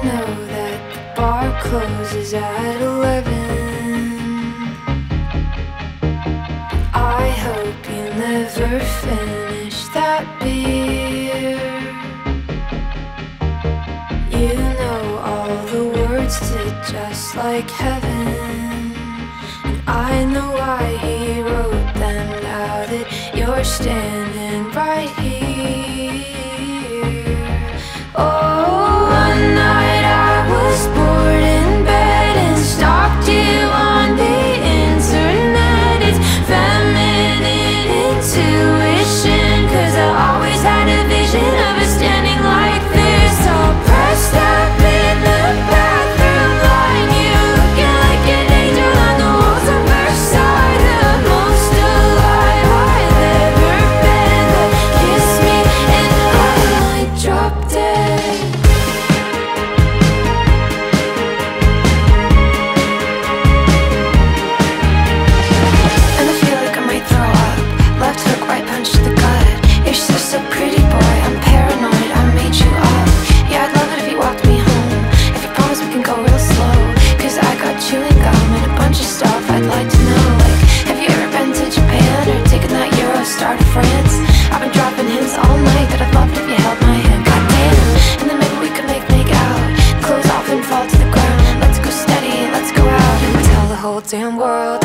know that the bar closes at 11. I hope you never finish that beer. You know all the words to Just Like Heaven, and I know why he wrote them. Now that you're standing right here. Oh, one night I was bored in bed and stalked you on the internet. It's feminine intuition, 'cause I always had a vision of us standing like this, all pressed up in the bathroom line. You looking like an angel on the walls of Versailles, the most alive I've ever been. But kiss me and I might drop dead. And I feel like I might throw up. Left hook, right punch to the gut. You're so pretty, boy, I'm paranoid, I made you up. Yeah, I'd love it if you walked me home. If you promise we can go real slow, 'cause I got chewing gum and a bunch of stuff I'd like to know. Like, have you ever been to Japan or taken that Eurostar to France? I've been dropping hints all night that I'd love it if you held my hand. Goddamn, and then maybe we could make out. Clothes off and fall to the ground. Let's go steady, let's go out and tell the whole damn world